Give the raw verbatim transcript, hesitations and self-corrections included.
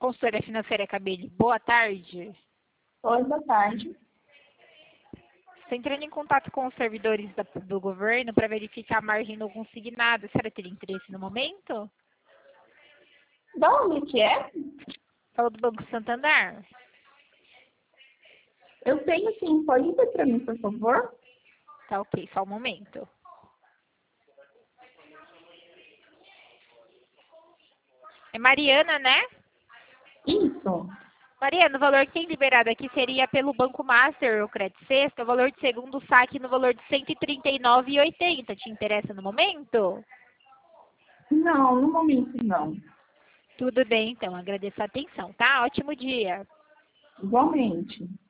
Consultoria Financeira Cabeli, boa tarde. Oi, boa tarde. Estou entrando em contato com os servidores da- do governo para verificar a margem no consignado. A senhora teria interesse no momento? Da onde que é? Falou do Banco Santander. Eu tenho sim, pode ver para mim, por favor? Tá ok, só um momento. É Mariana, né? Isso. Mariana, o valor que tem liberado aqui seria pelo Banco Master ou Credit Sexta, o valor de segundo saque no valor de cento e trinta e nove reais e oitenta centavos. Te interessa no momento? Não, no momento não. Tudo bem, então. Agradeço a atenção, tá? Ótimo dia. Igualmente.